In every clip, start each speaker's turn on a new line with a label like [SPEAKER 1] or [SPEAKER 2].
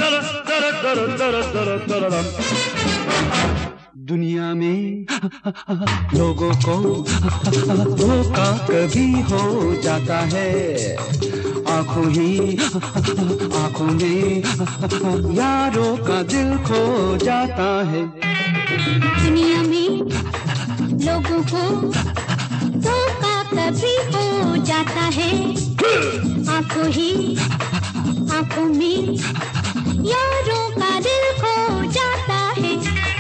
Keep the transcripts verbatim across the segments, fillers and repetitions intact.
[SPEAKER 1] दुनिया में लोगों को धोखा कभी हो जाता है, आंखों ही आंखों में यारों का दिल खो जाता है।
[SPEAKER 2] दुनिया में लोगों को धोखा कभी हो जाता है, आंखों ही आंखों में यारों का दिल खो जाता है।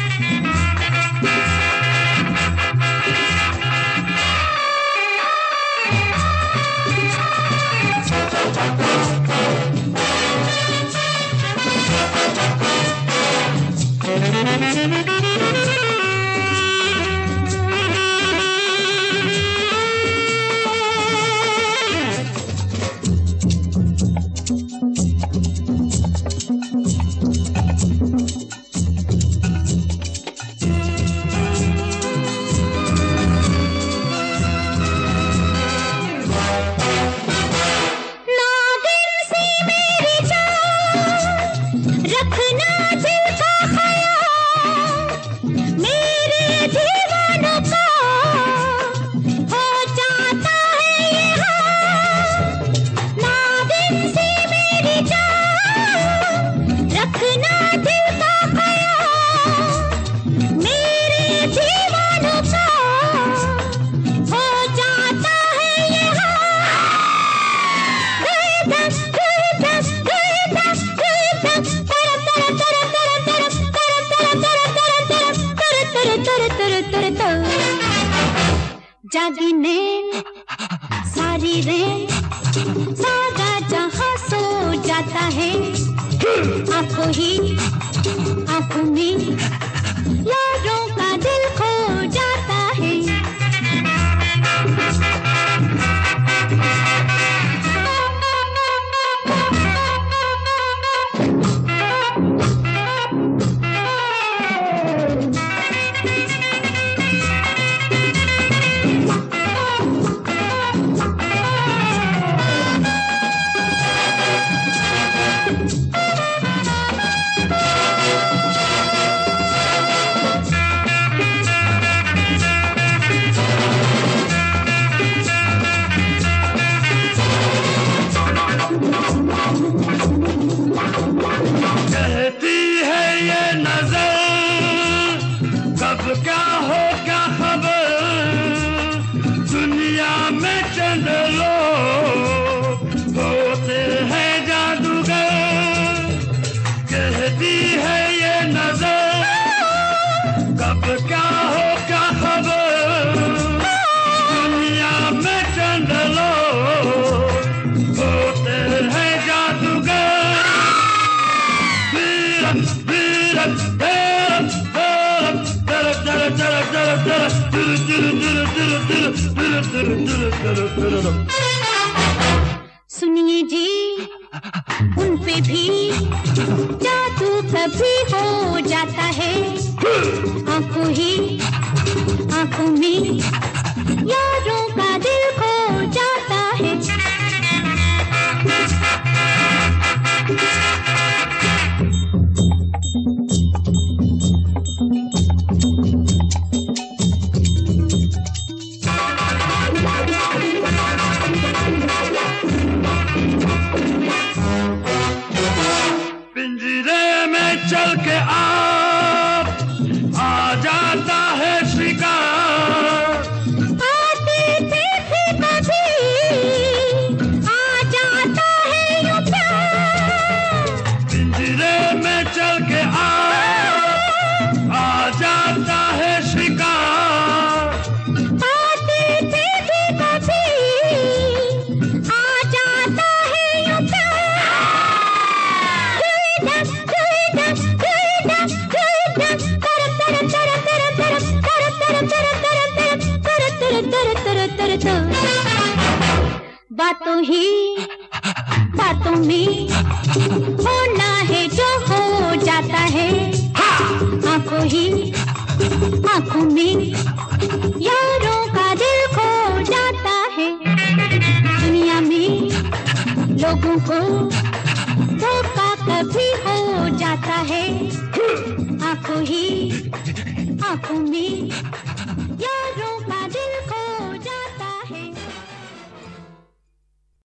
[SPEAKER 2] जागने सारी रेत सारा जहां सो जाता है, आंखों ही आंखों में यारों का दिल खो जाता है।
[SPEAKER 3] कहती है ये नजर कब क्या हो क्या खबर, दुनिया में चंद लोग होते हैं जादूगर। कहती है ये नजर कब क्या हो क्या खबर, दुनिया में चंद लोग होते हैं जादूगर।
[SPEAKER 2] सुनिए जी उन पे भी जादू कभी हो जाता है, आंखों ही आंखों में यारों का दिल खो जाता है।
[SPEAKER 3] पिंजरे में चल के आप आ जाता है शिकार,
[SPEAKER 2] आते थे कभी आ जाता है यूं प्यार।
[SPEAKER 3] पिंजरे में चल के आप आ जाता है शिकार,
[SPEAKER 2] आते थे कभी आ जाता है यूं प्यार। बातों ही बातों में होना है जो हो जाता है, आंखों ही आंखों में यारों का दिल खो जाता है। दुनिया में लोगों को धोखा कभी हो है आंखों ही आंखों में यारों